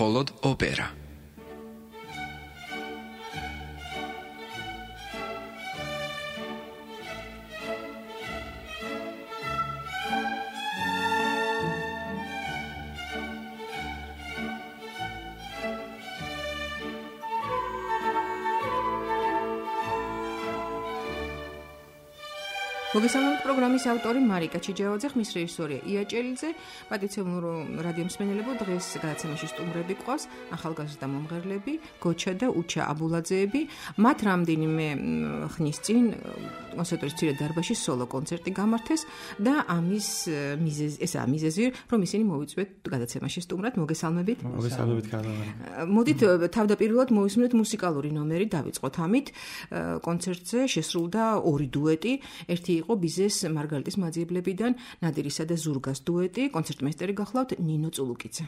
მხოლოდ ოპერა. მოგესალმებით პროგრამის ავტორი მარიკა ჩიჯავაძე, ხმის რეჟისორია ია ჭელიძე. პატიცემნურ რადიო მსმენელებო, დღეს გადაცემაში სტუმრები ყავს ახალგაზრდა მომღერლები გოჩა და უჩა აბულაძეები. მათ რამდენიმე ხნის წინ კონსერვატორიის მცირე დარბაზში სოლო კონცერტი გამართეს და ამის მიზეზი, რომ ისინი მოვიწვიეთ გადაცემაში სტუმრად. მოგესალმებით. მოგესალმებით კაროლა. მოდით თავდაპირველად მოვისმინოთ მუსიკალური ნომერი, დავიწყოთ ამით. კონცერტზე შესრულდა ორი დუეტი, ერთი იყო ბიზეს მარგალიტის მაძიებლებიდან ნადირისა და ზურგას დუეტი. კონცერტმეისტერი გახლავთ ნინო წულუკიძე.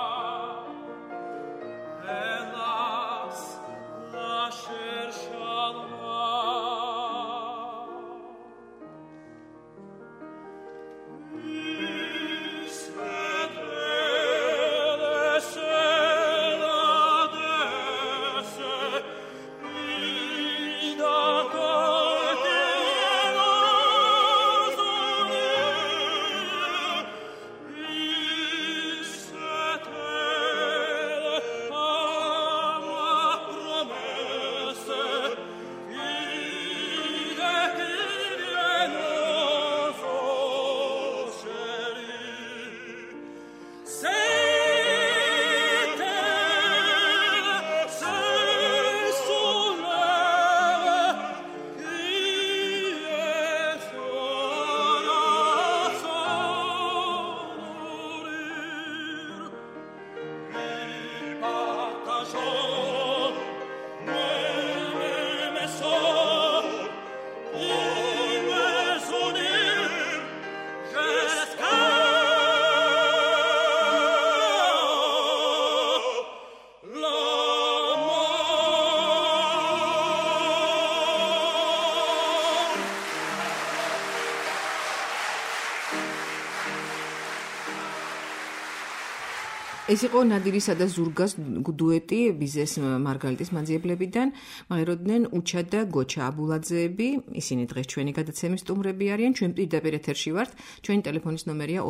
Cherchant ეს იყო ნადირისა და ზურგას დუეტი ბიზეს მარგალიტის მანძიებლებიდან. მღეროდნენ უჩა და გოჩა აბულაძეები. ისინი დღეს ჩვენი გადაცემის სტუმრები არიან. ჩვენ პირდაპირ ეთერში ვართ. ჩვენი ტელეფონის ნომერია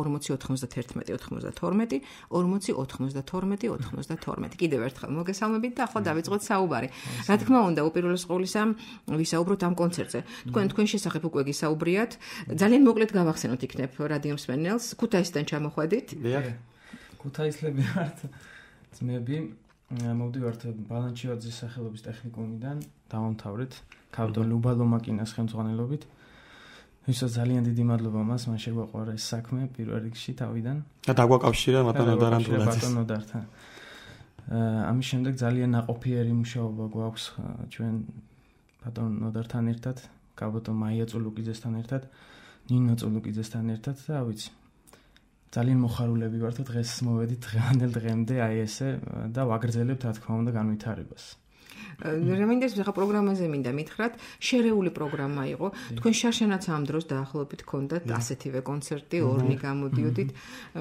4091 12 40 92 92. კიდევ ერთხელ მოგესალმებით და ახლა დავიწყოთ საუბარი. რა თქმა უნდა, უპირველეს ყოვლისა ვისაუბროთ ამ კონცერტზე. თქვენ შესახებ უკვე გისაუბრიათ. ძალიან მოკლედ გავახსენოთ იქნებ რადიო მსმენელს. ქუთაისიდან ჩამოხვედით. ქუთაისლები ვართ ძმები, მოვდივართ ბალანჩივაძის სახელობის ტექნიკუმიდან, დავამთავრეთ ქავდო ლუბალომაკინას ხელმძღვანელობით. ვისაც ძალიან დიდი მადლობა მას, მან შეგვაყვარა ეს საქმე პირველ რიგში თავიდან. და დაგვაკავშირა ბატონო ნოდართან. ამის შემდეგ ძალიან ნაყოფიერი მუშაობა გვაქვს ჩვენ ბატონ ნოდართან ერთად, გაბატონ მაია წულუკიძესთან ერთად, ნინო წულუკიძესთან ერთად და ვიცი. ძალიან მოხარულები ვართ დღეს მოვედით დღევანდელ დღემდე აი ესე და ვაგრძელებთ რა თქმა უნდა განვითარებას. რემინდეს ახლა პროგრამაზე მინდა მითხრათ, შერეული პროგრამა იყო. თქვენ შარშანაც ამ დროს დაახლოებით გქონდათ ასეთივე კონცერტი, ორნი გამოდიოდით.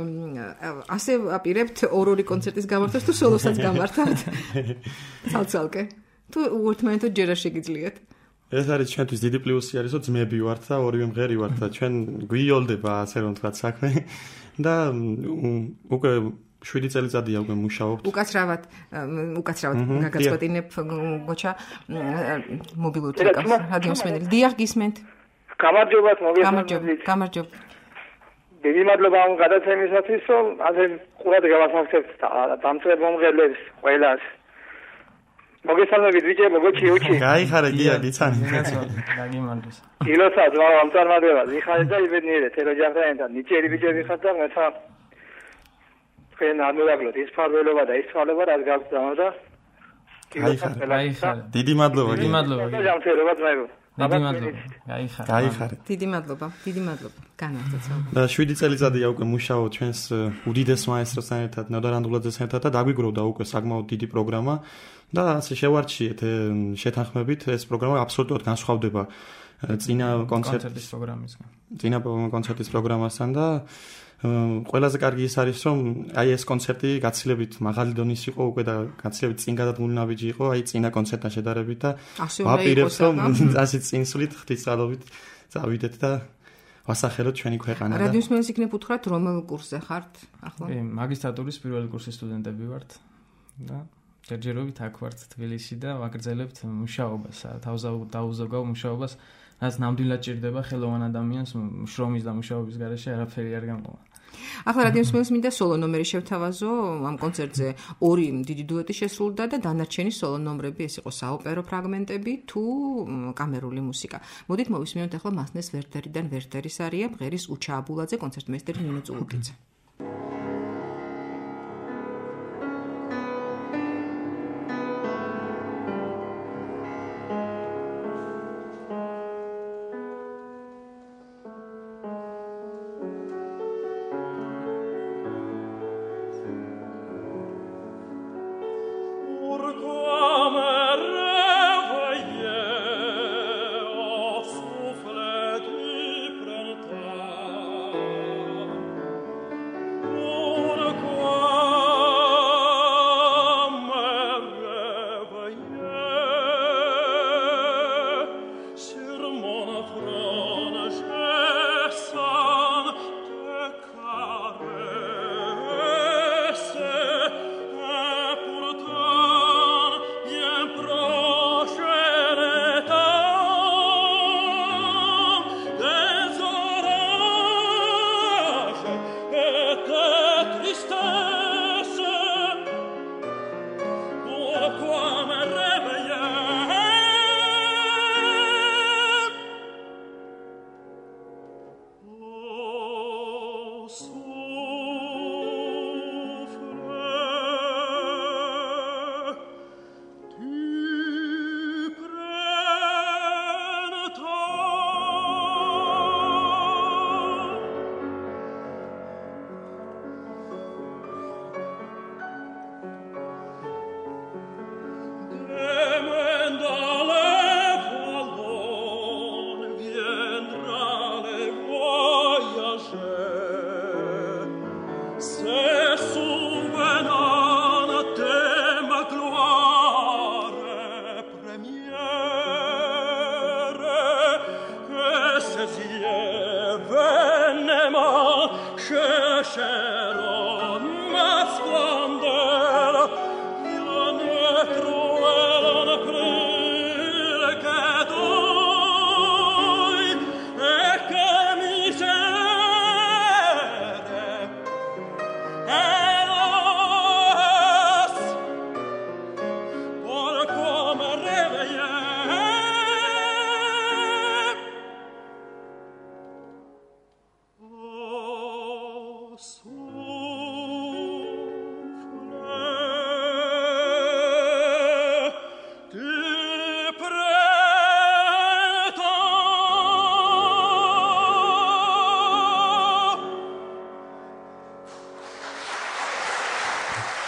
ასე აპირებთ ორ-ორი კონცერტის გამართვას თუ სოლოსაც გამართავთ? ცალ-ცალკე. თუ უერთმანეთად ჯერ არ შეგიძლიათ? ეს არის ჩვენთვის დიდი პლუსი არის, რომ ძმები ვართ და ორივე მღერი ვართ და ჩვენ გვიოლდება ასე რომ თქვა საქმე და უკვე 7 წელიწადია უკვე მუშაობთ. უკაცრავად გაგაწყვეტინებ გოჩა მობილურ ტელეფონს რადიო მსმენელი. დიახ, გისმენთ. გამარჯობათ, მოგესალმებით. გამარჯობა. დიდი მადლობა ამ გადაცემისათვის, რომ ასე ყურად გავასახსენებთ დამწერლ მომღერლებს ყველას. მოგესალმებით ბიჭებო, გოჩი უჩი. გაიხარე გია გიცანი. გაგიმარჯოს. ილოცა ძმა ამ წარმატებას. იხარე და იბედნიერეთ ეროჯახთან ნიჭიერი ბიჭები ხართ და მეცა თქვენ ამოვაგლოთ ის ფარველობა და ის თვალება რაც გაქვთ და გაიხარე. დიდი მადლობა. დიდი მადლობა. გამწერლობა ძმაებო. დიდი მადლობა. გაიხარე. დიდი მადლობა. განაგრძოთ. და 7 წელიწადია უკვე მუშაობ ჩვენს უდიდეს მაესტროსთან ერთად, ნოდარ ანდულაძესთან ერთად და დაგვიგროვდა უკვე საკმაოდ დიდი პროგრამა. და ასე შევარჩიეთ შეთანხმებით ეს პროგრამა აბსოლუტურად განსხვავდება წინა კონცერტის პროგრამასთან და ყველაზე კარგი ის არის რომ აი ეს კონცერტი გაცილებით მაღალი დონის იყო უკვე და გაცილებით წინ გადადგმული ნაბიჯი იყო აი წინა კონცერტთან შედარებით და ვაპირებთ რომ ასე წინსვლით ღვთისმსალობით წავიდეთ და ვასახელოთ ჩვენი ქვეყანა და რადიო მსმენელს იქნებ უთხრათ რომელ კურსზე ხართ ახლა? მაგისტრატურის პირველი კურსის სტუდენტები ვართ და ჯერჯერობით აქ ვართ თბილისში და ვაგრძელებთ მუშაობას, დაუზოგავ მუშაობას, რაც ნამდვილად ჭირდება ხელოვან ადამიანს შრომის და მუშაობის გარეშე არაფერი არ გამოვა. ახლა რადიო მსმენელს მინდა სოლო ნომერი შევთავაზო, ამ კონცერტზე ორი დიდი დუეტი შესრულდა და დანარჩენი სოლო ნომრები ეს იყო საოპერო ფრაგმენტები თუ კამერული მუსიკა. მოდით მოვისმინოთ ახლა მასნეს ვერტერიდან ვერტერის არია, მღერის უჩა აბულაძე, კონცერტმეისტერი ნინო წულუკიძე.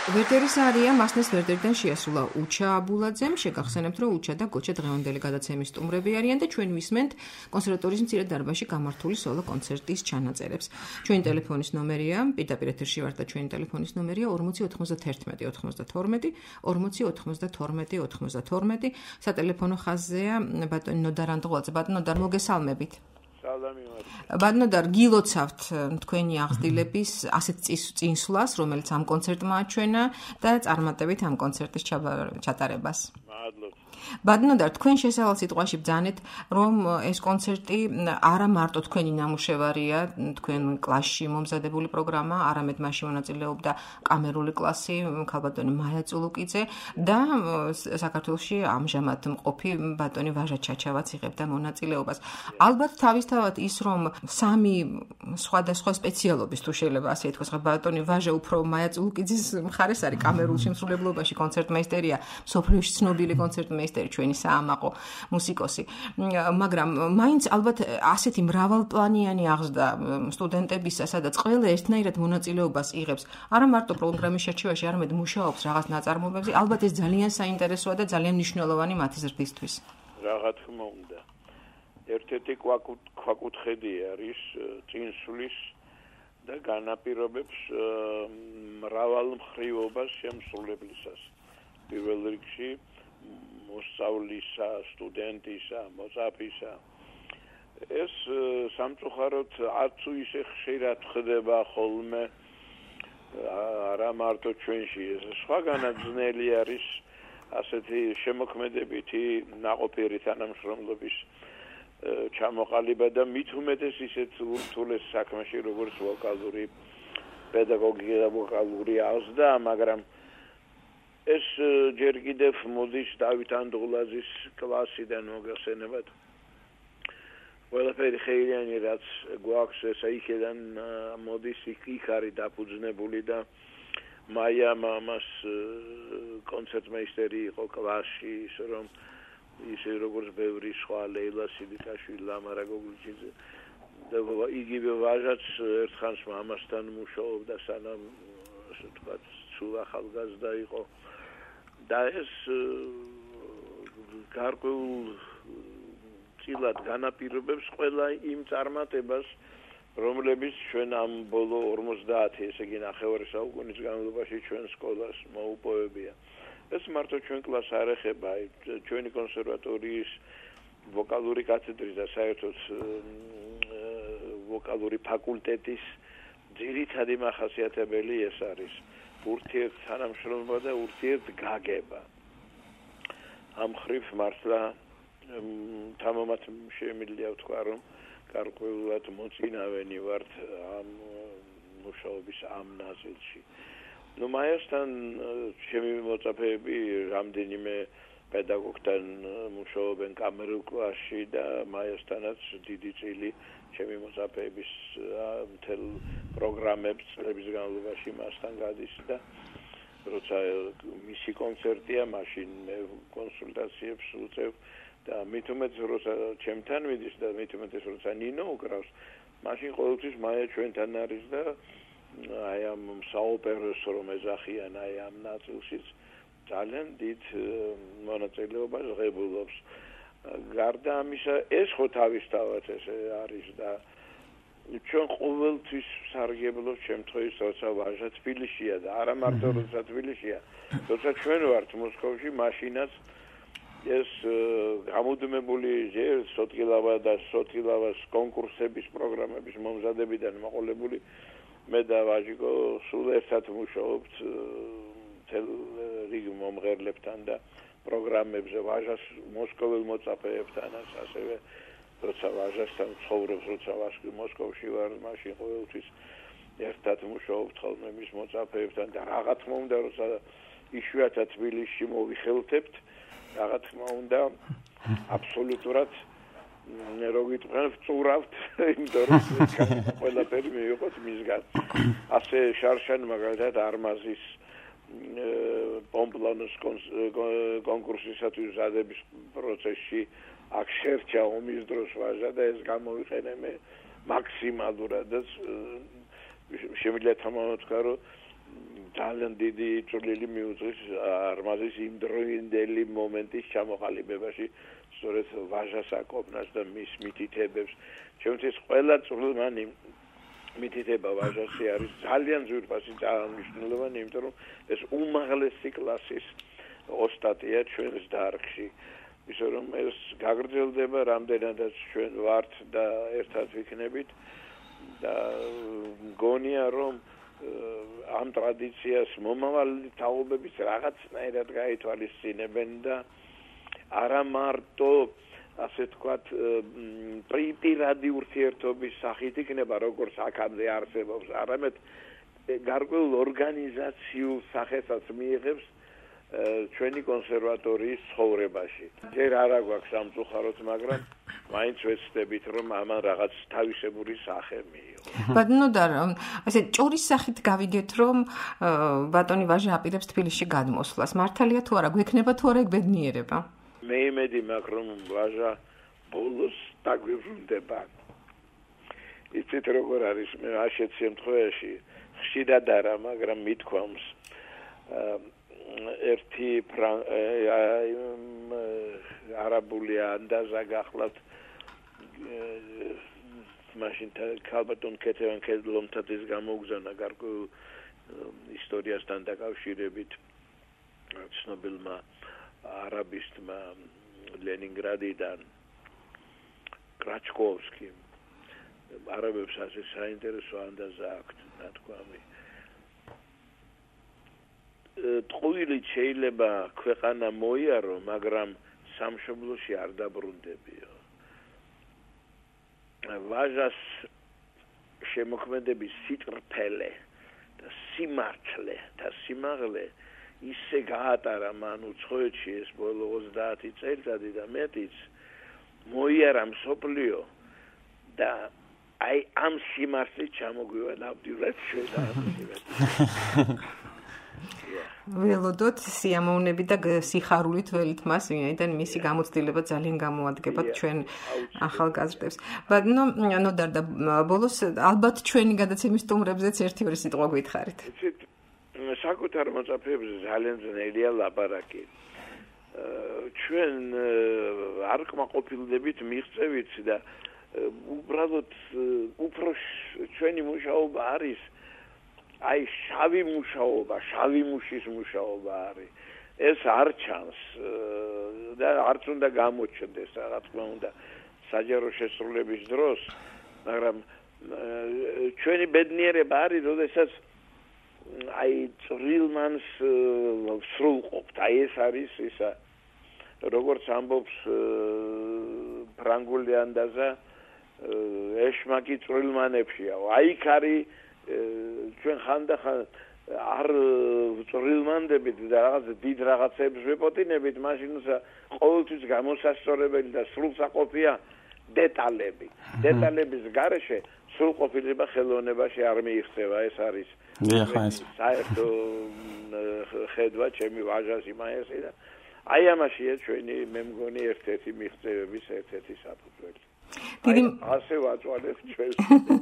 ვერტერის არია მასნეს ვერტერიდან შეასრულა უჩა აბულაძემ. შეგახსენებთ, რომ უჩა და გოჩა დღევანდელი გადაცემის სტუმრები არიან და ჩვენ ვისმენთ კონსერვატორიის მცირე დარბაზში გამართული სოლო კონცერტის ჩანაწერებს. ჩვენი ტელეფონის ნომერია, პირდაპირ ეთერში ვართ და ჩვენი ტელეფონის ნომერია 4091 92 40 92 92. სატელეფონო ხაზია ბატონი ნოდარ ანტღულაძე. ბატონი ნოდარ, მოგესალმებით. ბატონოდარ, გილოცავთ თქვენი აღზრდილების ასეთ წინსვლას, რომელიც ამ კონცერტმა აჩვენა და წარმატებით ამ კონცერტის ჩატარებას. ბატონოდარ, თქვენ შესავალ სიტყვაში ბძანეთ, რომ ეს კონცერტი არა მარტო თქვენი ნამუშევარია, თქვენ კლასში მომზადებული პროგრამა, არამედ მასში მონაწილეობდა კამერული კლასი, ქალბატონი მაია წულუკიძე და საქართველოში ამჟამად მყოფი ბატონი ვაჟა ჩაჩავაც იღებდა მონაწილეობას. ალბათ თავისთავად ის, რომ სამი სხვადასხვა სპეციალობის, თუ შეიძლება ასე ითქვას, ბატონი ვაჟა უფრო მაია წულუკიძის მხარეს არის კამერულ შემსრულებლობაში, კონცერტმეისტერია, მსოფლიოში ცნობილი კონცერტმეისტერი, ჩვენი საამაყო მუსიკოსი, მაგრამ მაინც ალბათ ასეთი მრავალპლანიანი აღზრდა სტუდენტებისა, სადაც ყველა ერთნაირად მონაწილეობას იღებს, არა მარტო პროგრამის შერჩევაში, არამედ მუშაობს რაღაც ნაწარმოებებზე, ალბათ ეს ძალიან საინტერესოა და ძალიან მნიშვნელოვანი მათი ზრდისთვის. რა თქმა უნდა. ერთ-ერთი ქვაკუთხედი არის წინსვლის და განაპირობებს მრავალმხრივობას შემსრულებლისას. პირველ რიგში მოსწავლისა, სტუდენტისა, მოწაფისა. ეს სამწუხაროდ არც ისე ხშირად ხდება ხოლმე არა მარტო ჩვენში, ეს სხვაგანაც ძნელი არის ასეთი შემოქმედებითი ნაყოფიერი თანამშრომლობის ჩამოყალიბება და მით უმეტეს ისეთ ურთულეს საქმეში, როგორც ვოკალური პედაგოგია და ვოკალური აღზრდა, მაგრამ ეს ჯერ კიდევ მოდის დავით ანდღულაძის კლასიდან მოგეხსენებათ. ყველაფერი ხეილიანი რაც გვაქვს ესა იქიდან მოდის, იქ არის დაფუძნებული და მაია მამას კონცერტმეისტერი იყო კლასში, ისე რომ ისე როგორც ბევრი სხვა ლეილა სიდიკაშვილი, ლამარა გოგლიჩიძე და იგივე ვაჟაც ერთხანს მამასთან მუშაობდა, სანამ ასე ვთქვათ, სულ ახალგაზრდა იყო. და ეს გარკვეულ წილად განაპირობებს ყველა იმ წარმატებას, რომლებიც ჩვენ ამ ბოლო 50, ესე იგი ნახევარი საუკუნის განმავლობაში ჩვენ სკოლას მოუპოვებია. ეს მარტო ჩვენ კლასს არ ეხება, ჩვენი კონსერვატორიის ვოკალური კათედრის და საერთოდ ვოკალური ფაკულტეტის ძირითადი მახასიათებელი ეს არის. ურთიერთ თანამშრომლობა და ურთიერთ გაგება. ამ ხრივ მართლა თამამად შემიძლია ვთქვა, რომ გარკვეულად მოწინავენი ვართ ამ მუშაობის ამ ნაწილში. მაიასთან ჩემი მოწაფეები რამდენიმე პედაგოგთან მუშაობენ კამერულ კლასში და მაიასთანაც დიდი წილი ჩემი მოწაფეების მთელ პროგრამებს წლების განმავლობაში მასთან გადის და როცა მისი კონცერტია, მაშინ მე კონსულტაციებს უწევ და მით უმეტეს როცა ჩემთან მიდის და მით უმეტეს როცა ნინო უკრავს, მაშინ ყოველთვის მაია ჩვენთან არის და აი ამ საოპეროს რომ ეძახიან აი ამ ნაწილშიც ძალიან დიდ მონაწილეობას ღებულობს. გარდა ამისა, ეს ხო თავისთავად ესე არის და ჩვენ ყოველთვის სარგებლობთ შემთხვევით, როცა ვაჟა თბილისშია და არა მარტო როცა თბილისშია, როცა ჩვენ ვართ მოსკოვში, მაშინაც ეს გამუდმებული სოტკილავა და სოტკილავას კონკურსების პროგრამების მომზადებიდან მოყოლებული მე და ვაჟიკო სულ ერთად მუშაობთ თელ რიგ მომღერლებთან და პროგრამებზე ვაჟას მოსკოველ მოწაფეებთანაც ასევე როცა ვაჟასთან ცხოვრობს, როცა ვაჟი მოსკოვში ვარ, მაშინ ყოველთვის ერთად მუშაობთ ხოლმე მის მოწაფეებთან და რა თქმა უნდა, როცა იშვიათად თბილისში მოვიხელთებთ, რა თქმა უნდა, აბსოლუტურად რო გიტყვენ ვწურავთ, იმიტომ რომ ყველაფერი მიიღოთ მისგან. ასე შარშან მაგალითად არმაზის პომპლონოს კონკურსისათვის მზადების პროცესში აქ შერჩა ომის დროს ვაჟა და ეს გამოვიყენე მე მაქსიმალურად და შემიძლია თამამად ვთქვა, რომ ძალიან დიდი წვლილი მიუძღვის არმაზის იმდროინდელი მომენტის ჩამოყალიბებაში, სწორედ ვაჟას აკობნას და მის მითითებებს. ჩემთვის ყველა წვრილმანი მითითება ვაჟასი არის ძალიან ძვირფასი წარმომავლობანი, იმიტომ რომ ეს უმაღლესი კლასის ოსტატია ჩვენს დარგში. ისე რომ ეს გაგრძელდება რამდენადაც ჩვენ ვართ და ერთად ვიქნებით და მგონია რომ ამ ტრადიციას მომავალი თაობებიც რაღაცნაირად გაითვალისწინებენ და არა მარტო ასე თქვათ პირადი ურთიერთობის სახით იქნება როგორც აქამდე არსებობს, არამედ გარკვეულ ორგანიზაციულ სახესაც მიიღებს ჩვენი კონსერვატორიის ცხოვრებაში. ჯერ არა გვაქვს სამწუხაროდ, მაგრამ მაინც ვეცდებით რომ ამან რაღაც თავისებური სახე მიიღო. ბატონოდარ, ასე ჭორის სახით გავიგეთ რომ ბატონი ვაჟა აპირებს თბილისში გადმოსვლას. მართალია თუ არა, გვექნება თუ არა ეგ ბედნიერება? მე იმედი მაქვს რომ ვაჟა ბოლოს დაგვიბრუნდება. იცით როგორ არის, მე ასეთ შემთხვევაში ხშირად არა, მაგრამ მithქვამს ერთი არაბული ანდაზა გახლავთ მაშინ ქალბატონ კეთევან კედლომთათვის გამოგზავნა გარკვეულ ისტორიასთან დაკავშირებით ცნობილმა არაბისტმა ლენინგრადიდან კრაჩკოვსკიმ არაბებს ასე საინტერესო ანდაზა აქვთ ნათქვამი ტყუილით შეიძლება ქვეყანა მოიარო, მაგრამ სამშობლოში არ დაბრუნდებიო. ვაჟას შემოქმედების სიტრფელე და სიმართლე და სიმაღლე ისე გაატარა მან უცხოეთში ეს ბოლო 30 წელიწადი და მეტიც მოიარა მსოფლიო და აი ამ სიმართლით ჩამოგვივალავდივართ ჩვენ და ველოდოთ სიამოვნები და სიხარულით ველით მას, ვინაიდან მისი გამოცდილება ძალიან გამოადგება ჩვენ ახალგაზრდებს. ბატონო ნოდარ და ბოლოს ალბათ ჩვენი გადაცემის სტუმრებზეც ერთი-ორი სიტყვა გითხარით. საკუთარ მოწაფეებზე ძალიან ძნელია ლაპარაკი. ჩვენ არ კმაყოფილდებით მიღწევით და უბრალოდ უფრო ჩვენი მუშაობა არის აი შავი მუშაობა, შავი მუშის მუშაობა არის. ეს არ ჩანს და არც უნდა გამოჩნდეს, რა თქმა უნდა, საჯარო შესრულების დროს, მაგრამ ჩვენი ბედნიერება არის, როდესაც აი წვრილმანს სრულყოფთ. აი ეს არის ისა, როგორც ამბობს ფრანგული ანდაზა, ეშმაკი წვრილმანებშია. აი იქ არის ჩვენ ხანდახან არ წვრილმანდებით და რაღაც დიდ რაღაცებს ვეპოტინებით, მაშინ ყოველთვის გამოსასწორებელი და სრულსაყოფია დეტალები. დეტალების გარეშე სრულყოფილება ხელოვნებაში არ მიიღწევა, ეს არის. საერთო ხედვა ჩემი ვაჟას იმაესი და აი ამაშია ჩვენი მე მგონი ერთ-ერთი მიღწევების ერთ-ერთი საფუძველი. ასე ვაწვალებთ ჩვენს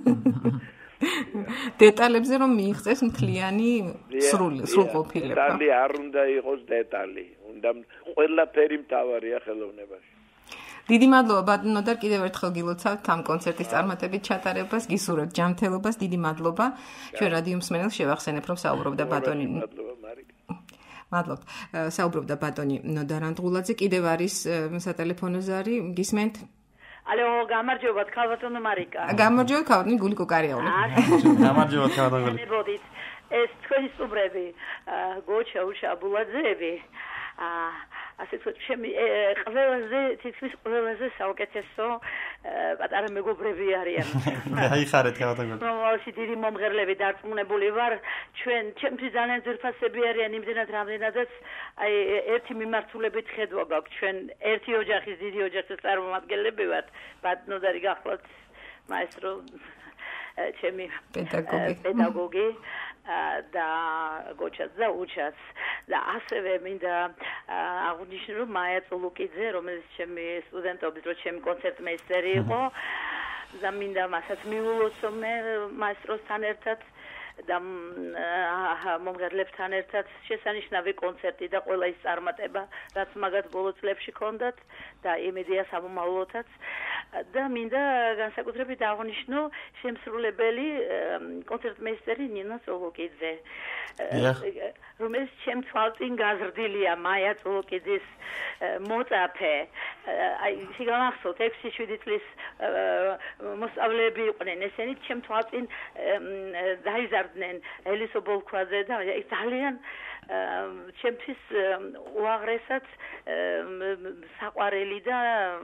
დეტალებზე რომ მიიღწეს მთლიანი სრულყოფილება. დეტალი არ უნდა იყოს დეტალი, უნდა ყველაფერი მთავარია ხელოვნებაში. დიდი მადლობა ბატონო და კიდევ ერთხელ გილოცავთ ამ კონცერტის წარმატებით ჩატარებას, გისურვებთ ჯანმრთელობას, დიდი მადლობა. ჩვენ რადიო მსმენელს შევახსენებ რომ საუბრობდა ბატონი. მადლობა მარიკა. მადლობთ. საუბრობდა ბატონი ნოდარ ანტღულაძე, კიდევ არის სატელეფონო ზარი, გისმენთ? ალო, გამარჯობა, ქალბატონო მარიკა. გამარჯობა, ქალბატონი გული კოკარიაული. გამარჯობა, ქალბატონი. ეს თქვენი სტუმრები, გოჩა, უშა, აბულაძეები, ასე თქვა, ჩემი ყველაზე თითქმის ყველაზე საუკეთესო პატარა მეგობრები არიან. აიხარეთ, ქალბატონი. მომავალში დიდი მომღერლები დარწმუნებული ვარ, ჩემთვის ძალიან ძვირფასები არიან იმდენად რამდენადაც აი ერთი მიმართულებით ხედვა გაქვს, ჩვენ ერთი ოჯახის დიდი ოჯახის წარმომადგენლები ვართ, ბატონოდარი გახლავთ მაესტრო ჩემი პედაგოგი და გოჩაც და უჩაც და ასევე მინდა აღნიშნო რომ მაია წულუკიძე, რომელიც ჩემი სტუდენტობის დროს ჩემი კონცერტმეისტერი იყო და მინდა მასაც მიულოცო მე მაესტროსთან ერთად და მომღერლებთან ერთად შესანიშნავი კონცერტი და ყველა ის წარმატება, რაც მაგათ ბოლო წლებში ჰქონდათ და იმედია სამომავლოდაც და მინდა განსაკუთრებით აღნიშნო შემსრულებელი კონცერტმეისტერი ნინო წულუკიძე, რომელიც ჩემ თვალწინ გაზრდილია მაია წულუკიძის მოწაფე. აი სიგანახსოვთ 6-7 წლის მოსწავლეები იყვნენ ესენი ჩემ თვალწინ დაიზარდნენ ელისო ბოლქვაძე და ძალიან ჩემთვის უაღრესად საყვარელი და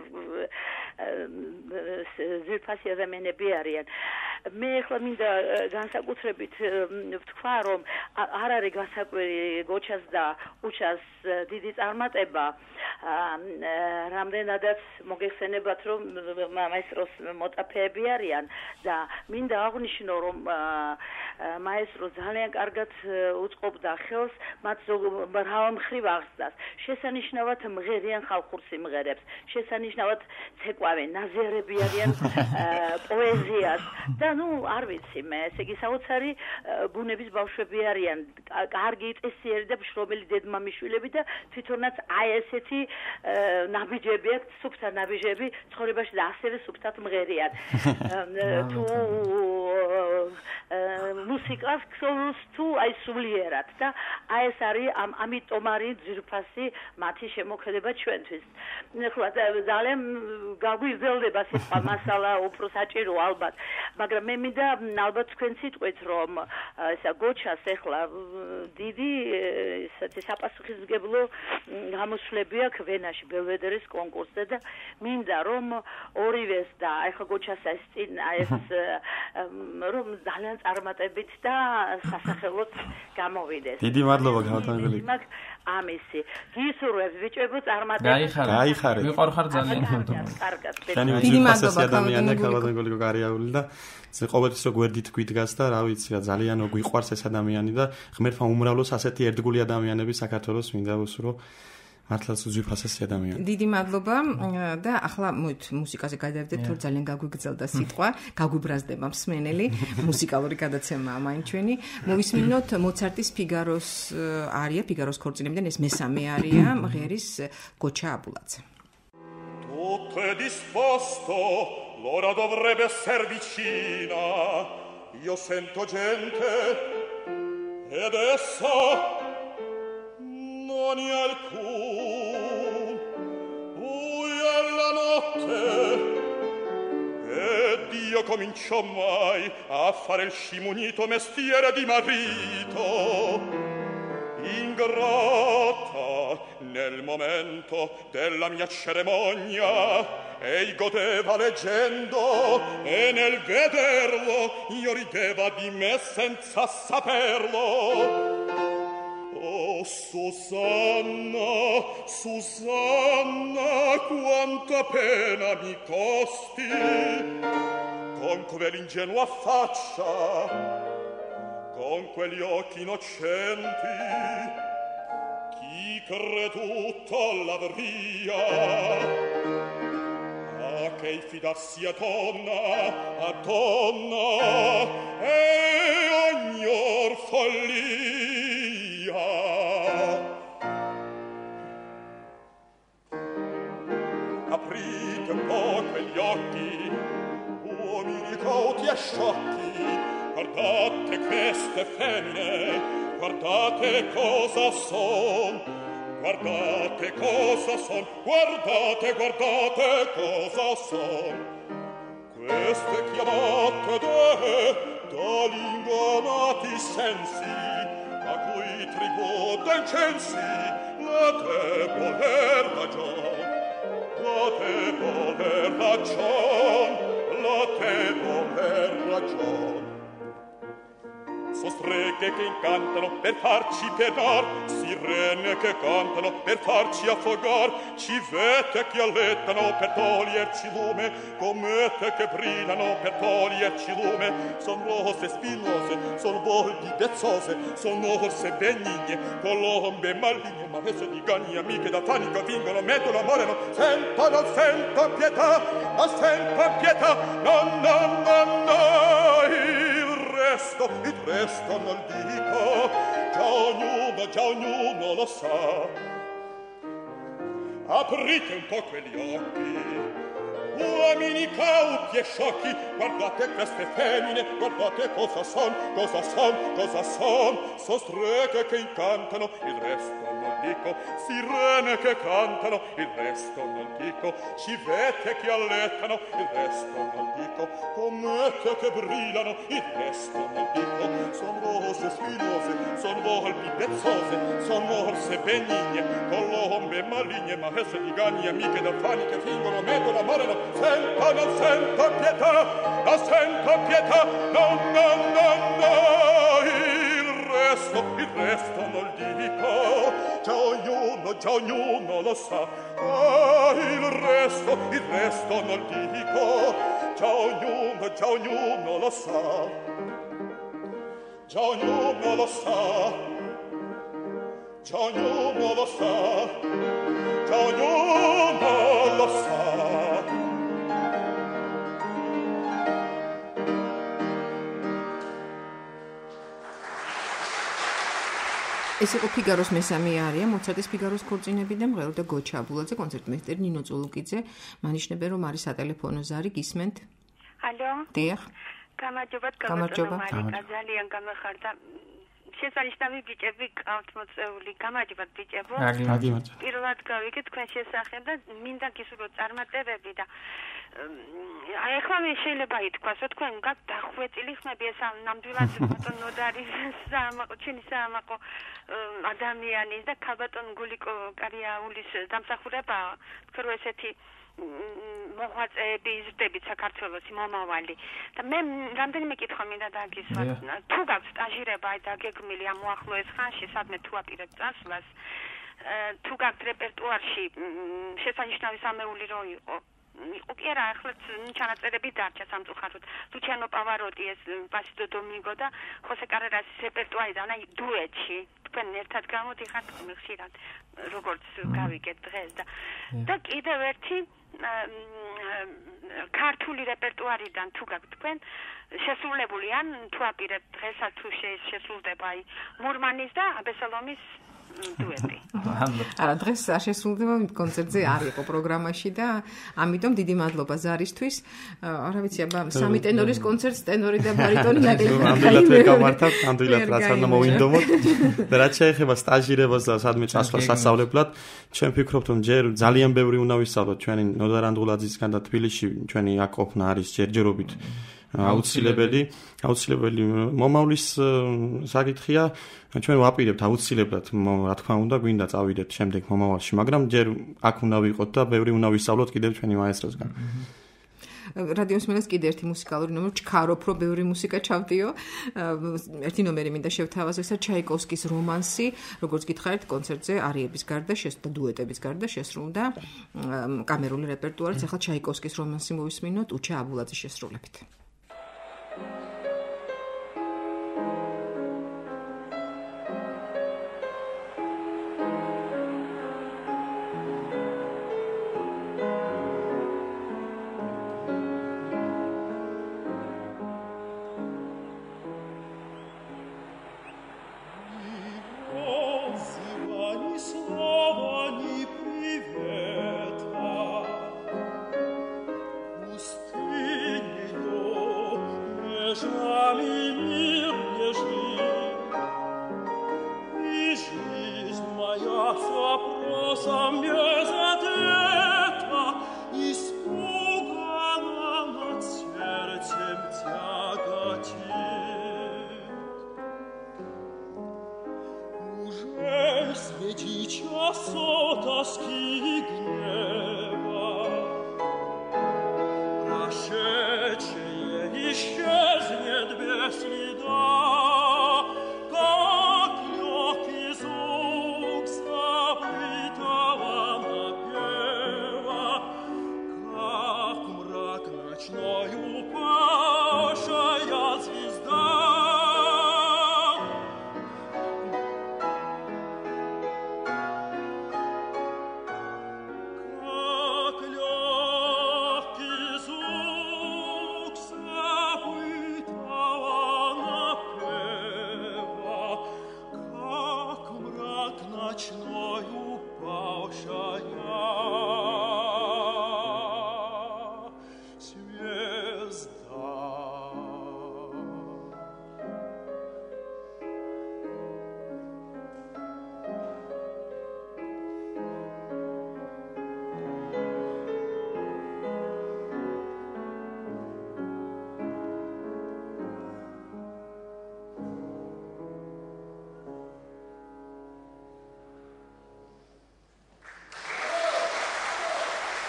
ძირფასი ადამიანები არიან. მე ახლა მინდა განსაკუთრებით ვთქვა, რომ არ არის გასაკვირი გოჩას და უჩას დიდი წარმატება. რამდენადაც მოგეხსენებათ, რომ მაესტროს მოწაფეები არიან და მინდა აღნიშნო, რომ მაესტრო ძალიან კარგად უწყობდა ხელს მათ მრავალ მხრივ აღზრდას. შესანიშნავად მღერიან ხალხურ სიმღერებს, შესანიშნავად ცეკვავენ, ნაზიარები არიან პოეზიას და არ ვიცი მე, ესე იგი საოცარი ბუნების ბავშვები არიან, კარგი წესიერი და მშრომელი დედმამიშვილები და თვითონაც აი ესეთი ნაბიჯები აქვს, სუფთა ნაბიჯები ცხოვრებაში და ასევე სუფთად მღერიან. თუ მუსიკას ქსოვს თუ აი სულიერად და აი ეს არის ამიტომ არის ძირფასი მათი შემოქმედება ჩვენთვის. ახლა ძალიან გაგვიზრდება სიტყვა მასალა უფრო საჭირო ალბათ, მაგრამ მე მინდა ალბათ თქვენ სიტყვით, რომ ესა გოჩას ახლა დიდი ესეთი საპასუხისმგებლო გამოსვლები აქვს ვენაში ბელვედერის კონკურსზე და მინდა რომ ორივეს და ახლა გოჩას ეს წინ ეს რომ ძალიან წარმატებით და სასახელოდ გამოვიდეს. დიდი მადლობა გამოდაგებელი. ამისი გისურვებს ბიჭებო წარმატება. გაიხარეთ. ვიყარხარ ძალიან. კარგად. დიდი მადლობა ადამიანია გამოდაგებელი გარიაული და ყოველთვის რო გვერდით გვიდგას და რა ვიცი რა ძალიან გვიყვარს ეს ადამიანი და ღმერთმა უმრავლოს ასეთი ერთგული ადამიანები საქართველოს მინდა უსურო მართლაც უძვირფასესი ადამიანი. დიდი მადლობა და ახლა მოით მუსიკაზე გადავიდეთ, თორე ძალიან გაგვიგრძელდა სიტყვა, გაგვიბრაზდება მსმენელი, მუსიკალური გადაცემაა მაინც ჩვენი. მოვისმინოთ მოცარტის ფიგაროს არია, ფიგაროს ქორწინებიდან ეს მესამე არია, მღერის გოჩა აბულაძე. Tutto è disposto, l'ora dovrebbe esser vicina. Io sento gente ed essa non è alcun. Buia la notte ed io comincio mai a fare il scimunito mestiere di marito. Ingrata nel momento della mia cerimonia ei godeva leggendo e nel vederlo io rideva di me senza saperlo. Oh Susanna, Susanna, quanta pena mi costi con quell'ingenua faccia, con quegli occhi innocenti, chi creduto l'avria, a che fidarsi a donna e ognor follia. Aprite un po' quegli occhi, uomini cauti e sciocchi, guardate queste femmine, guardate cosa son, guardate cosa son, guardate, guardate cosa son. Queste chiamate da lingua sensi, a cui tributa incensi, la devo aver ragion, la devo aver ragion, la devo aver ragion. Son streghe che incantano per farci pedar, sirene che cantano per farci affogar, civette che allettano per toglierci lume, comete che brillano per toglierci lume. Son rose spinose, son volpi pezzose, son orse benigne, colombe maligne, ma messe di ganni amiche da panico vingono, mettono, amorano, sentono pietà, no, no, no, no, il re resto non dico, già ognuno lo sa. Aprite un po' quegli occhi, uomini cauti e sciocchi, guardate queste femmine, guardate cosa son, son streghe che incantano, il resto non dico, sirene che cantano, il resto non dico, civette che allettano, il resto non dico, comete che brillano, il resto non dico, son rose spinose, son volpi pezzose, son morse benigne, colombe maligne, maestre di gagni, amiche d'affanni che fingono, mettono, amorano, non sento pietà, no, il resto non dico, già ognuno lo sa, il resto non dico, già ognuno lo sa, già ognuno lo sa, già ognuno lo sa, già ognuno lo sa. ეს იყო ფიგაროს მესამე არია, მოცარტის ფიგაროს ქორწინები და მღეროდა გოჩა აბულაძე, კონცერტმეისტერი ნინო წულუკიძე. მანიშნებენ რომ არის სატელეფონო ზარი, გისმენთ? ალო. დიახ. გამარჯობა. ძალიან გამეხარდა. შესანიშნავი ბიჭები ყავთ მოწეული. გამარჯობა ბიჭებო. პირველად გავიგე თქვენ შესახებ და მინდა გისურვოთ წარმატებები და ახლა მე შეიძლება ითქვას, რომ თქვენ დახვეწილი ხმები ეს ნამდვილად ბატონ ნოდარის ჩინი საამაყო ადამიანის და ქალბატონ გულიკო კარიაულის დამსახურება, თქვენ რომ ესეთი მოღვაწეები იზრდებით საქართველოს მომავალი და მე რამდენიმე კითხვა მინდა დაგისვათ. თუ გაქვს სტაჟირება აი დაგეგმილი ამ უახლოეს ხანში, სადმე თუ აპირებთ წასვლას, თუ გაქვთ რეპერტუარში შესანიშნავი სამეული რო იყო კი არა, ახლა ჩანაწერები დარჩა სამწუხაროდ. ლუჩიანო პავაროტი ეს პასიდო დომინგო და ხოსე კარერასის რეპერტუარიდან აი დუეტში თქვენ ერთად გამოდიხართ ხშირად როგორც გავიგეთ დღეს და კიდევ ერთი ქართული რეპერტუარიდან თუ გაქვთ თქვენ შესრულებული ან თუ აპირებთ დღესაც თუ შესრულდება აი მურმანის და აბესალომის დუეტი. არა, დღეს არ შესრულდება, კონცერტზე არ იყო პროგრამაში და ამიტომ დიდი მადლობა ზარისთვის. არა ვიცი, აბა სამი ტენორის კონცერტს ტენორი და ბარიტონი ნაკლებად ამდენად ვერ გამართავ, ამდენად რაც არ მოვინდომოთ. და რაც შეეხება სტაჟირებას და სადმე წასვლას სასწავლებლად, ჩვენ ვფიქრობთ, რომ ჯერ ძალიან ბევრი უნდა ვისწავლოთ ჩვენი ნოდარ ანდღულაძისგან და თბილისში ჩვენი აქ ყოფნა არის ჯერჯერობით აუცილებელი მომავლის საკითხია, ჩვენ ვაპირებთ აუცილებლად, რა თქმა უნდა, გვინდა წავიდეთ შემდეგ მომავალში, მაგრამ ჯერ აქ უნდა ვიყოთ და ბევრი უნდა ვისწავლოთ კიდევ ჩვენი მაესტროსგან. რადიოს მენას კიდე ერთი მუსიკალური ნომერი ჩქარობ, რომ ბევრი მუსიკა ჩავდიო. ერთი ნომერი მინდა შევთავაზო, ესა ჩაიკოვსკის რომანსი, როგორც გითხარით, კონცერტზე არიების გარდა და დუეტების გარდა შესრულდა კამერული რეპერტუარიც. ახლა ჩაიკოვსკის რომანსი მოვისმინოთ უჩა აბულაძის შესრულებით.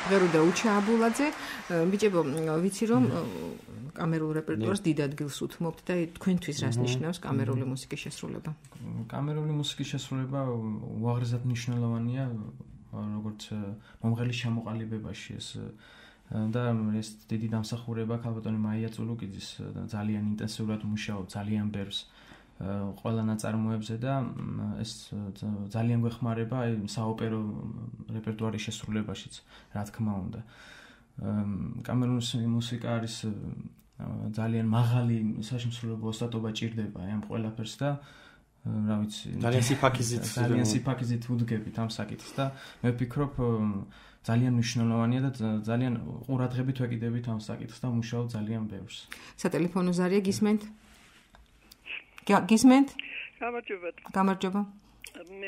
ღერო და უჩა აბულაძე. ბიჭებო, ვიცი რომ კამერულ რეპერტუარს დიდ ადგილს უთმობთ და თქვენთვის რას ნიშნავს კამერული მუსიკის შესრულება? კამერული მუსიკის შესრულება უაღრესად მნიშვნელოვანია როგორც მომღერლის ჩამოყალიბებაში ეს და ეს დიდი დამსახურება ქალბატონი მაია წულუკიძის ძალიან ინტენსიურად მუშაობს ძალიან ბევრს ყველა ნაწარმოებზე და ეს ძალიან გვეხმარება აი საოპერო რეპერტუარის შესრულებაშიც რა თქმა უნდა. კამერული მუსიკა არის ძალიან მაღალი საშემსრულებლო ოსტატობა ჭირდება აი ამ ყველაფერს და რა ვიცი ძალიან სიფაქიზით უდგებით ამ საკითხს და მე ვფიქრობ ძალიან მნიშვნელოვანია და ძალიან ყურადღებით ვეკიდებით ამ საკითხს და მუშაობ ძალიან ბევრს. სატელეფონო ზარია გისმენთ? გისმენთ? გამარჯობა. მე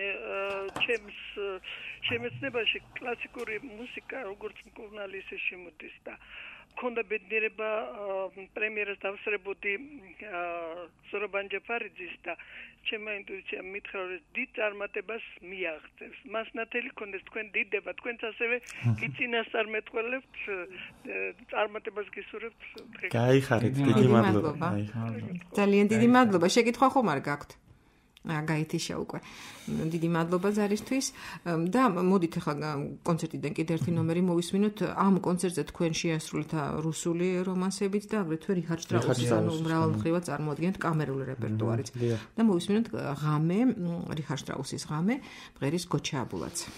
ჩემს ცნებაში კლასიკური მუსიკა როგორც მკურნალი ისე შემოდის და მქონდა ბედნიერება პრემიერას დავსწრებოდი ზურაბან ჯაფარიძის და ჩემმა ინტუიციამ მითხრა რომ დიდ წარმატებას მიაღწევს. მას ნათელი ქონდეს თქვენ დიდება, თქვენც ასევე გიწინასწარმეტყველებთ, წარმატებას გისურვებთ. გაიხარეთ, დიდი მადლობა. ძალიან დიდი მადლობა. შეკითხვა ხომ არ გაქვთ? გაითიშა უკვე. დიდი მადლობა ზარისთვის და მოდით ახლა კონცერტიდან კიდე ერთი ნომერი მოვისმინოთ. ამ კონცერტზე თქვენ შეასრულეთ რუსული რომანსებით და აგრეთვე რიხარდ შტრაუსის მრავალ მხრივად წარმოადგენთ კამერული რეპერტუარიც. და მოვისმინოთ ღამე, რიხარდ შტრაუსის ღამე, მღერის გოჩა აბულაძე.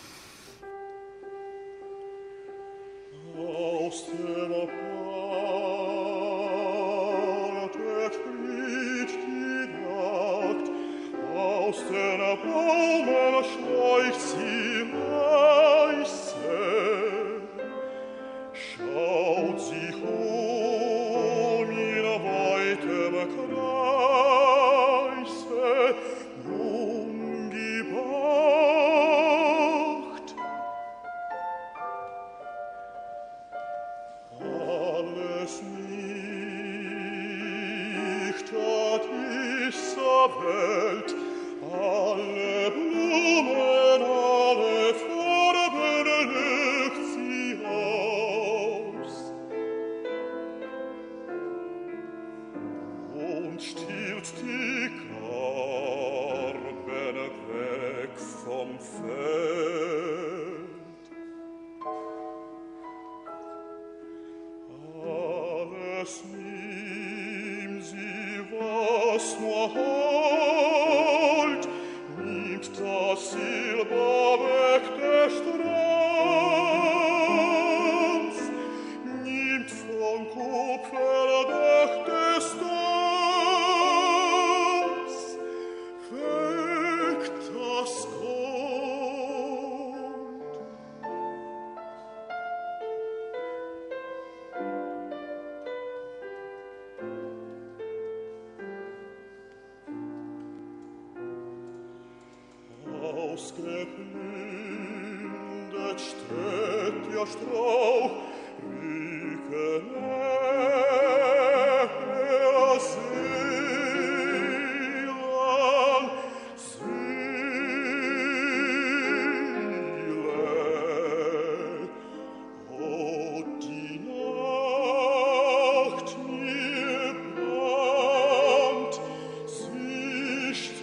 Aus den Blumen schleicht sie leise, schaut sich in weitem Kreise, umgebracht. Alles nicht hat dieser Welt, alle Blumen, alle Farben legt sie aus und stillt die Garben weg vom Feld. Alles nimmt sie, was nur das silberbeckte Strands, nimmt von kupferdeckte Stanz, weckt das Gold. Ausgeplündet steht ihr Strauch, riechen Seelen, oh, die Nacht mir brannt, sie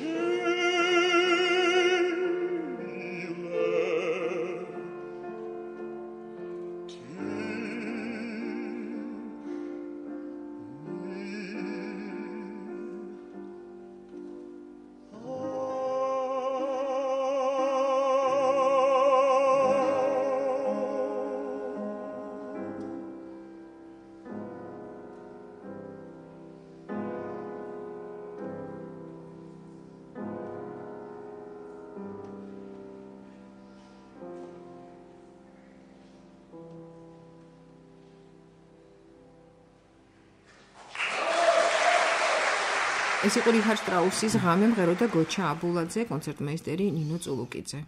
ეს იყო რიხარდ შტრაუსის ღამე, მღეროდა გოჩა აბულაძე, კონცერტმეისტერი ნინო წულუკიძე.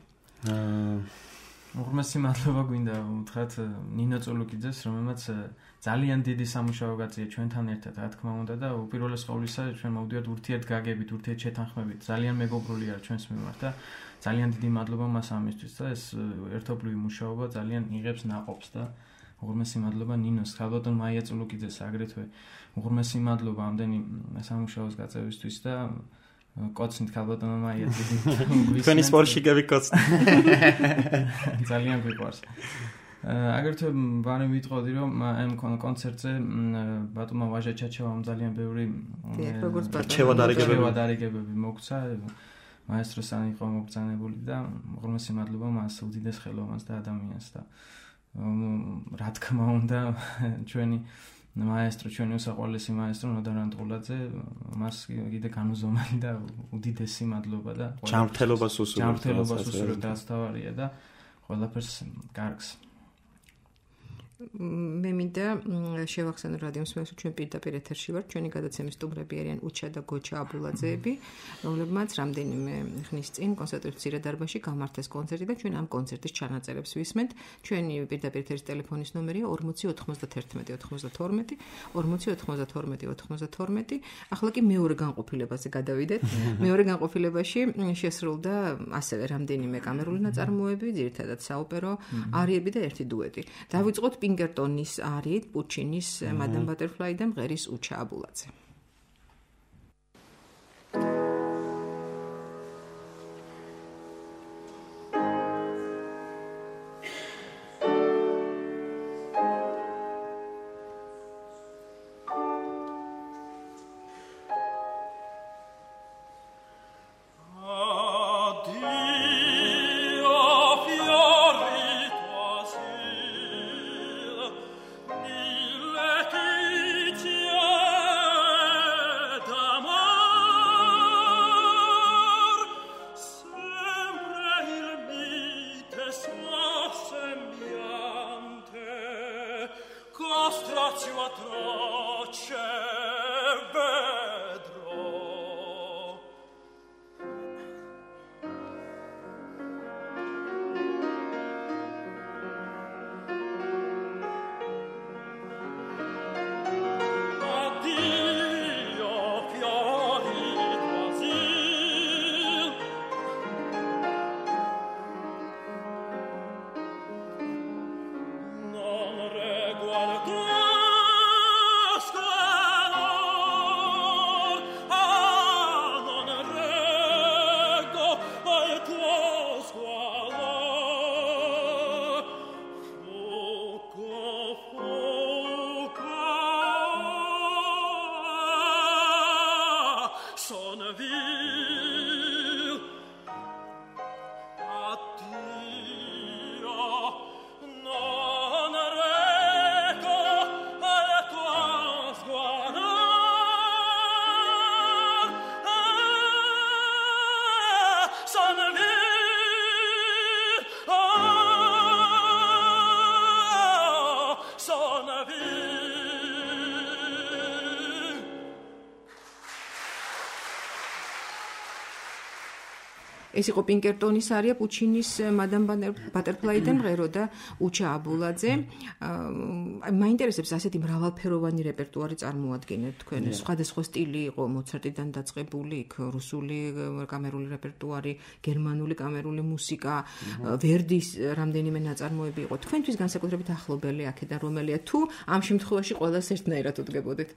უღმესი მადლობა გვინდა უთხრათ ნინო წულუკიძეს, რომელმაც ძალიან დიდი სამუშაო გაწია ჩვენთან ერთად, რა თქმა უნდა და უპირველეს ყოვლისა ჩვენ მოვდივართ ურთიერთგაგებით, ურთიერთშეთანხმებით. ძალიან მეგობრული არის ჩვენს მიმართ და ძალიან დიდი მადლობა მას ამისთვის და ეს ერთობლივი მუშაობა ძალიან იღებს ნაყოფს და უღრმესი მადლობა ნინოს, ქალბატონ მაია წულუკიძეს აგრეთვე უღრმესი მადლობა ამდენი სამუშაოს გაწევისთვის და კოცნით ქალბატონო მაია თქვენი სპორტში გევიკოც ძალიან გვიყვარს აგრეთვე ვარ ვიტყოდი რომ ამ კონცერტზე ბატონმა ვაჟა ჩაჩევამ ძალიან ბევრი შევადარიგებები მოგცა მაესტროსთან იყო მობრძანებული და უღრმესი მადლობა მას უდიდეს ხელოვანს და ადამიანს და რა თქმა უნდა ჩვენი მაესტრო ჩვენი უსაყვარლესი მაესტრო ნოდარ ანტყულაძე მას კიდე განუზომელი და უდიდესი მადლობა და ჯანმრთელობას უსურვებ დასთავარია და ყველაფერს კარგს მე მინდა შევახსენო რადიოს მსმენელს ჩვენ პირდაპირ ეთერში ვართ ჩვენი გადაცემის სტუმრები არიან უჩა და გოჩა აბულაძეები რომლებმაც რამდენიმე ხნის წინ კონსერვატორიის დარბაზში გამართეს კონცერტი და ჩვენ ამ კონცერტის ჩანაწერებს ვისმენთ ჩვენი პირდაპირ ეთერის ტელეფონის ნომერია 409192 4092 ახლა კი მეორე განყოფილებაზე გადავიდეთ მეორე განყოფილებაში შესრულდა ასევე რამდენიმე კამერული ნაწარმოები ძირითადად საოპერო არიები და ერთი დუეტი დავიწყოთ პინკერტონის არიით პუჩინის მადამ ბატერფლაი და მღერის უჩა აბულაძე ეს იყო პინკერტონის არია პუჩინის მადამ ბატერფლაიდან მღეროდა უჩა აბულაძე მაინტერესებს ასეთი მრავალფეროვანი რეპერტუარი წარმოადგენთ თქვენ სხვადასხვა სტილი იყო მოცარტიდან დაწყებული იქ რუსული კამერული რეპერტუარი გერმანული კამერული მუსიკა ვერდის რამდენიმე ნაწარმოები იყო თქვენთვის განსაკუთრებით ახლობელი აქედან რომელია თუ ამ შემთხვევაში ყველას ერთნაირად უდგებოდით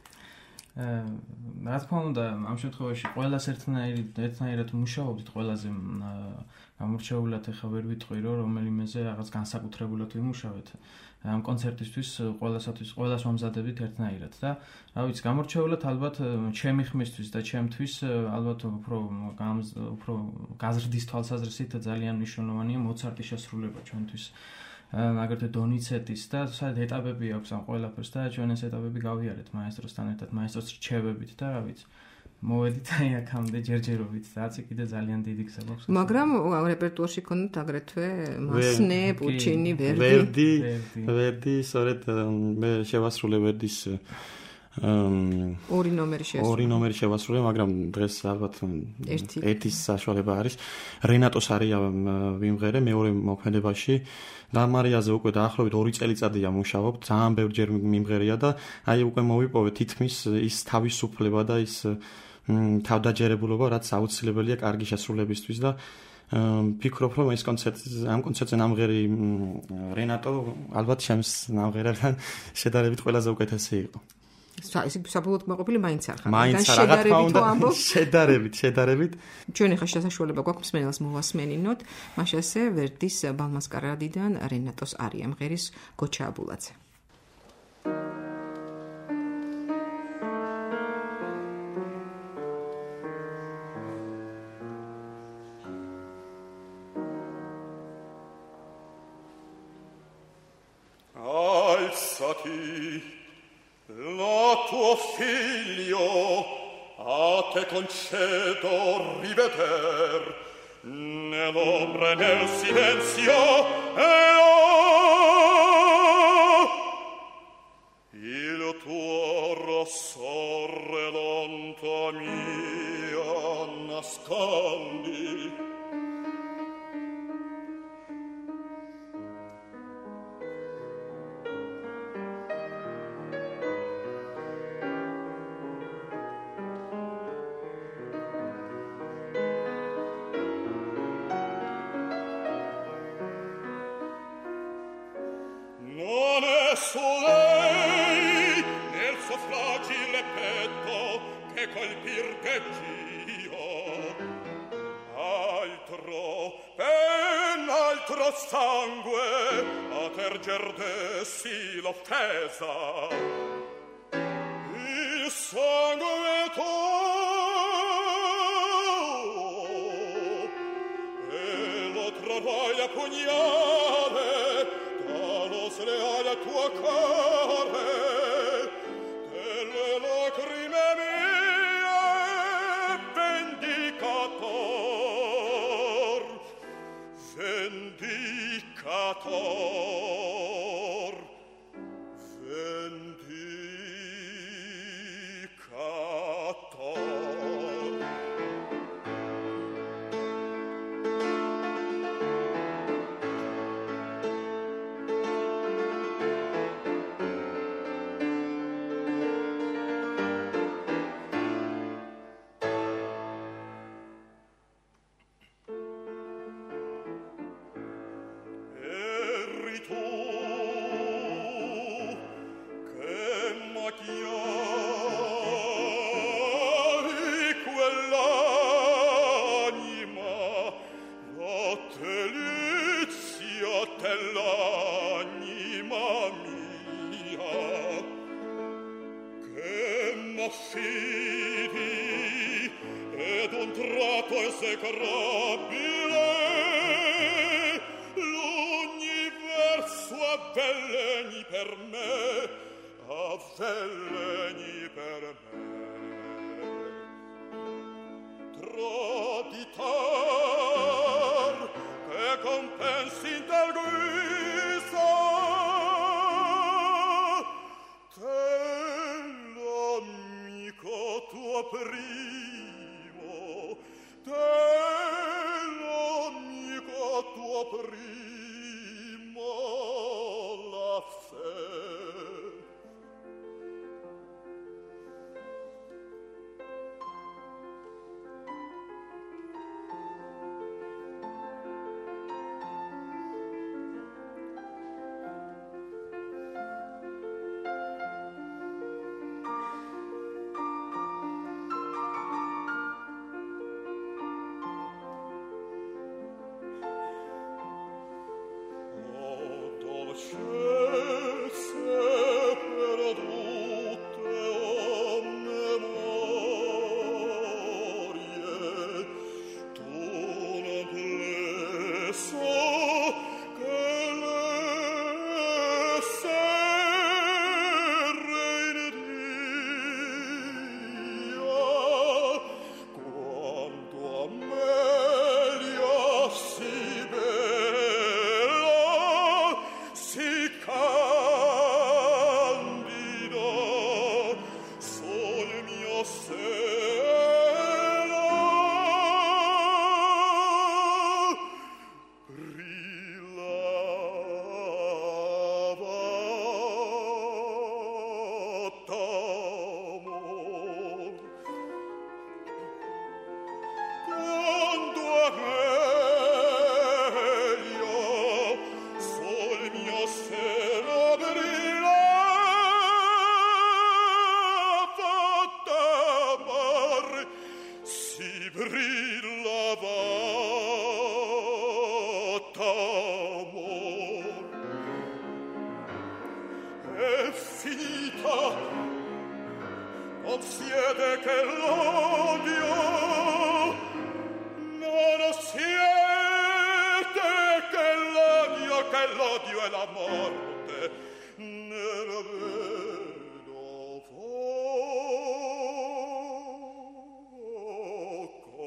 რა თქმა უნდა ამ შემთხვევაში ყველას ერთნაირად მუშაობდით ყველაზე გამორჩეულად ახლა ვერ ვიტყვი რომ რომელიმეზე რაღაც განსაკუთრებულად ვიმუშავეთ ამ კონცერტისთვის ყველას ვამზადებით ერთნაირად და რა ვიცი გამორჩეულად ალბათ ჩემი ხმისთვის და ჩემთვის ალბათ უფრო გაზრდის თვალსაზრისით ძალიან მნიშვნელოვანია მოცარტის შესრულება ჩვენთვის აგრეთვე დონიცეტის და საერთოდ ეტაპები აქვს ამ ყველაფერს და ჩვენ ეს ეტაპები გავიარეთ მაესტროსთან ერთად მაესტროს რჩევებით და რა ვიცი მოვედით აი აქამდე ჯერჯერობით და აცი კიდე ძალიან დიდი გზა გვაქვს მაგრამ რეპერტუარში ქონდათ აგრეთვე მასნე პუჩინი ვერდი სწორედ მე შევასრულე ვერდის ორი ნომერი შევასრულე მაგრამ დღეს ალბათ ერთის საშუალება არის რენატოს არია ვიმღერე მეორე მოქმედებაში და მარიაზე უკვე დაახლოებით 2 წელიწადია მუშაობ ძალიან ბევრჯერ მიმღერია და აი უკვე მოვიპოვე თითქმის ის თავისუფლება და ის თავდაჯერებულობა რაც აუცილებელია კარგი შესრულებისთვის და ფიქრობ, რომ ეს ამ კონცერტზე ნამღერი რენატო ალბათ ჩემს ნამღერებთან შედარებით ყველაზე უკეთესი იყო. საბოლოოდ მოყოფილი მაინც არ ხარ. მაინც რა თქმა უნდა, შედარებით. ჩვენ ახლა შესაძლებლობა გვაქვს მსმენელს მოვასმენინოთ, მაშასე ვერდის ბალმასკარადიდან რენატოს არია მღერის გოჩა აბულაძე. Concedo riveder nell'ombra e nel silenzio il tuo rossore lonto mia nascondi sangue a terger dessi l'offesa il sangue tuo e lo trovai a pugnale dallo sleale a tuo cuore delle lacrime mie vendicator vendicator fidi ed un tratto esecrabile l'universo avveleni per me traditar che compensi in tal guisa tuo primo te l'amico tuo primo la fe rillavata amor è finita non siete che l'odio non siete che l'odio e la morte ne la vedo poco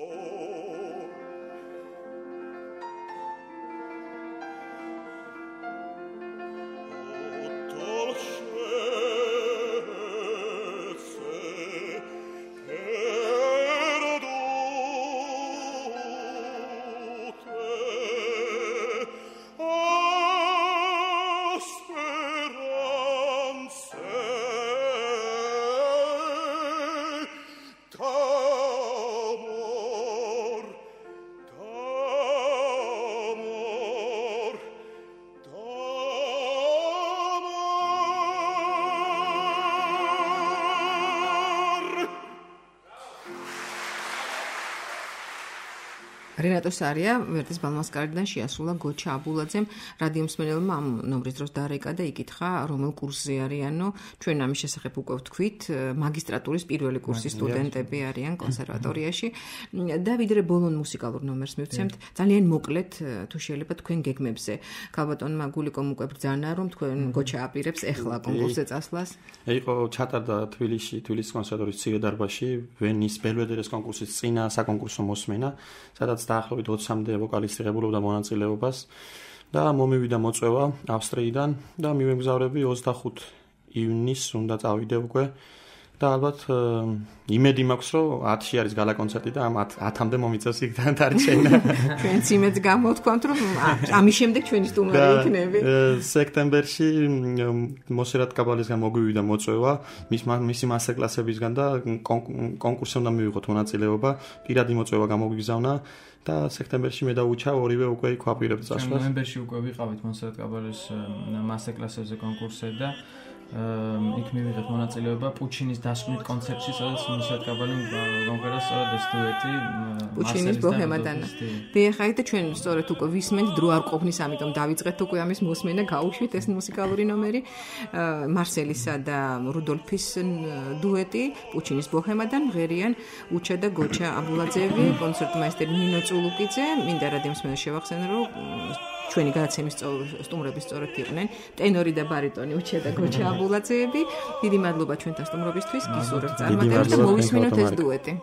რენატო სარია ვერდის ბალმასკარიდან შეასრულა გოჩა აბულაძემ რადიო მსმენელმა ამ ნომრის დროს დარეკა და იკითხა რომელ კურსზე არიანო ჩვენ ამის შესახებ უკვე ვთქვით მაგისტრატურის პირველი კურსის სტუდენტები არიან კონსერვატორიაში და ვიდრე ბოლონ მუსიკალურ ნომერს მივცემთ ძალიან მოკლედ თუ შეიძლება თქვენ გეგმებზე ქალბატონმა გულიკომ უკვე ბრძანა რომ თქვენ გოჩა აპირებს ეხლა კონკურსზე წასვლას იყო ჩატარდა თბილისის კონსერვატორიის ცივე დარბაზში ვენის ბელვედერეს კონკურსის წინა საკონკურსო მოსმენა სადაც დაახლოებით 20-მდე ვოკალისტი ღებულობდა მონაწილეობას და მომივიდა მოწვევა ავსტრიიდან და მივემგზავრები 25 ივნისს უნდა წავიდე უკვე და ალბათ იმედი მაქვს რომ 10-ში არის გალა კონცერტი და ამ 10-მდე მომიწევს იქ დარჩენა ჩვენც იმედს გამოვთქვამთ რომ ამის შემდეგ ჩვენი სტუმარი იქნები სექტემბერში მოსერატ კაბალისგან მოგვივიდა მოწვევა მისი მასტერკლასებისგან და კონკურსზე უნდა მივიღოთ მონაწილეობა პირადი მოწვევა გამოგვიგზავნა და სექტემბერში მე დაუჩა ორივე უკვე იქ ვაპირებთ წასვლას ნოემბერში უკვე ვიყავით მოსერატ კაბალის მასტერკლასებზე კონკურსზე და იქ მივიღეთ მონაწილეობა პუჩინის დასკვნით კონცერტში, სადაც მოსერატ კაბალიმ გამღერა სწორედ ეს დუეტი პუჩინის ბოჰემადანა. ბიახაით და ჩვენ სწორედ უკვე ვისმენთ დრო არ ყოფნის, ამიტომ დავიწყეთ უკვე ამის მოსმენა, გაუშვით ეს მუსიკალური ნომერი მარსელისა და რუდოლფის დუეტი პუჩინის ბოჰემადან მღერიან უჩა და გოჩა აბულაძეები, კონცერტმაისტერი ნინო წულუკიძე, მინდა რადიო მსმენელს შევახსენო რომ ჩვენი გადაცემის სტუმრები სწორედ იყვნენ ტენორი და ბარიტონი უჩა და გოჩა აბულაძეები. დიდი მადლობა ჩვენთან სტუმრობისთვის, გისურვებთ წარმატებას და მოვისმინოთ ეს დუეტი.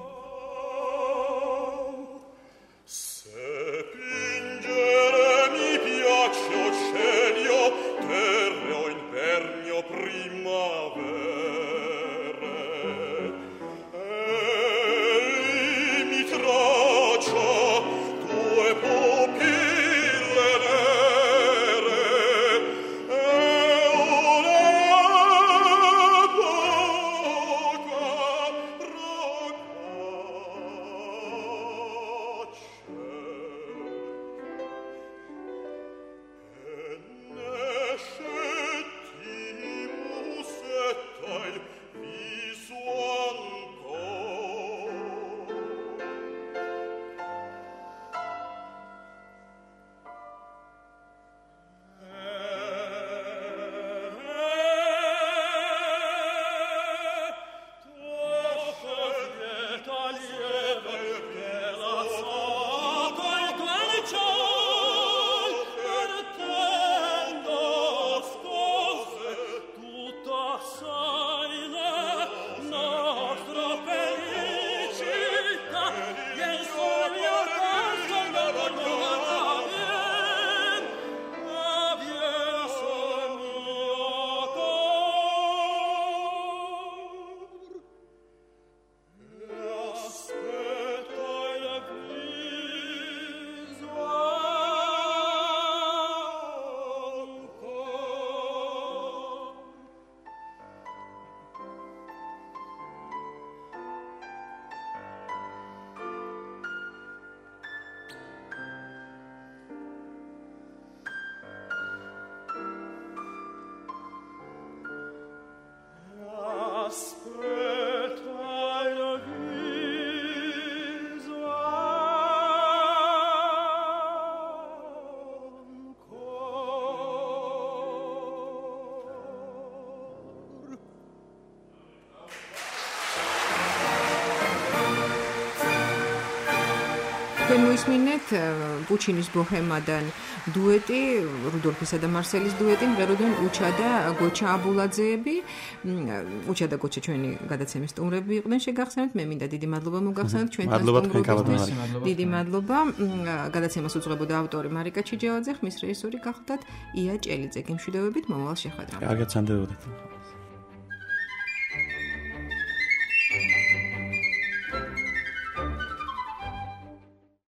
თქვენ მოისმინეთ პუჩინის ბოჰემადან დუეტი, რუდოლფისა და მარსელის დუეტი, მღეროდნენ უჩა და გოჩა აბულაძეები. უჩა და გოჩა ჩვენი გადაცემის სტუმრები იყვნენ, შეგახსენებთ. მე მინდა დიდი მადლობა მოგახსენოთ ჩვენთან სტუმრობისთვის. დიდი მადლობა. გადაცემას უძღვებოდა ავტორი მარიკა ჩიჯევაძე, ხმის რეჟისორი გახლდათ ია ჭელიძე. გემშვიდობებით მომავალ შეხვედრამდე. კარგად სანდებოდეთ.